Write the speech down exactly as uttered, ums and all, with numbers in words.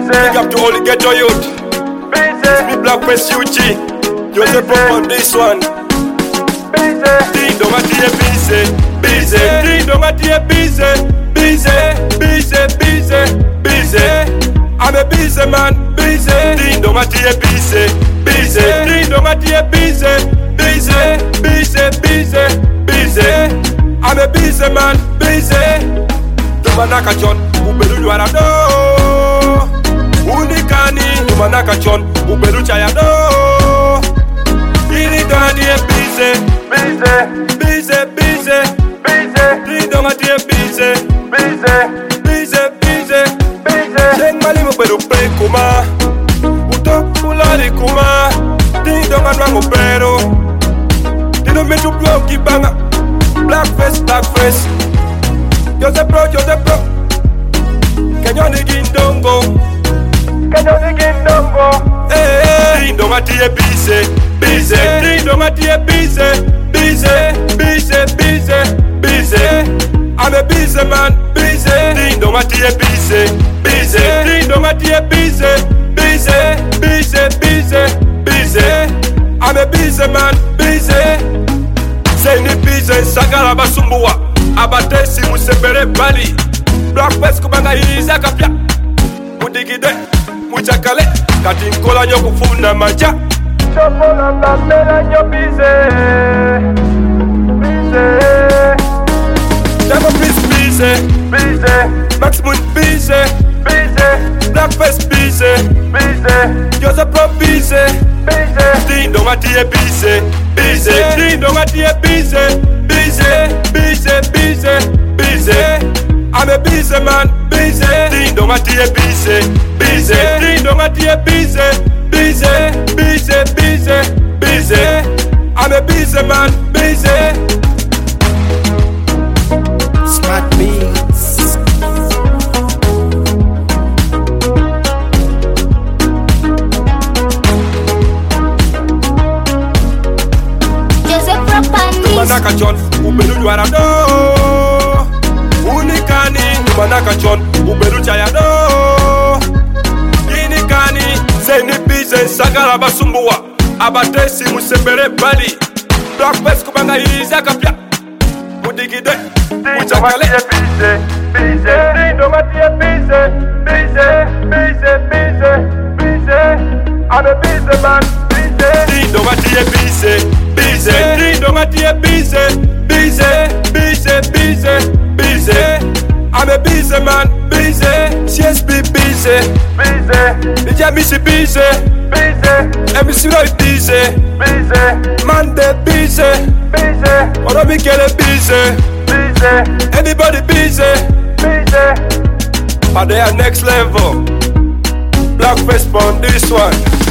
Big up to all the ghetto youth. It's me Blackface U G. Joseph Pop on this one. Ding dong at the busy, busy. Ding dong at the busy, busy, busy, busy, busy. I'm a busy man, busy. Ding dong at the busy, busy. Ding dong at the busy, busy, busy, busy, busy. I'm a busy man, busy. Tumanaka John, Uberu Yuarado. Unikani, Tumanaka John, Uberu Chayado. Ini dani e busy, busy, busy, busy, busy. Ini dong ati e busy, busy, busy, busy, busy. Jeng mali mo beru pe kuma, uto ulari kuma. Ini dong anwa mo pero. Dino me tu blog kibanga, Blackface, Blackface. Joseph Pro, Joseph Pro. Kenyo ni gindongo, kenyo ni gindongo. Eh, ini dong ati e busy. Busy, ding dong at the busy, busy, busy, busy, busy. I'm a busy man, busy. Ding dong at the busy, busy. Ding dong at the busy, busy, busy, busy, busy. I'm a busy man, busy. Say ni busy, sagara basumbuwa. Abatesi musembere bali. Blackface kubanga iza kapya. Mudigide, muchakale. Kati nkola nyo kufuna maja. Chopona mbela nyo busy, busy. Demo please busy, busy. Maximum busy, busy. Blackface busy, busy. Joseph Pro busy, busy. Ding dong at the busy, busy. Ding dong at the busy, busy, busy, busy, busy. I'm a busy man, busy. Ding dong at the busy, busy. Ding dong at the busy. Busy, busy, busy, busy. I'm a busy man, busy. Smart beats. Joseph Propanis. Manaka John, Uberu Yuarado. Unikani, Manaka John, Uberu Chayado. Inikani, Zeni Busy, Sagara Basumbuwa. Abatesi musembere bali. Blackface kubanga iza kapya. Mudigide, muchakale. Busy, busy. Ding dong at the busy, busy, busy, busy, busy. I'm a busy man, busy. Ding dong at the busy, busy. Ding dong at the busy, busy, busy, busy, busy. I'm a busy man, busy. C S B busy, busy. D J Missy busy, busy. M C Roy busy, busy. Mande busy, busy. Oromi Kele busy, busy. Anybody busy, busy. But they are next level. Blackface on this one.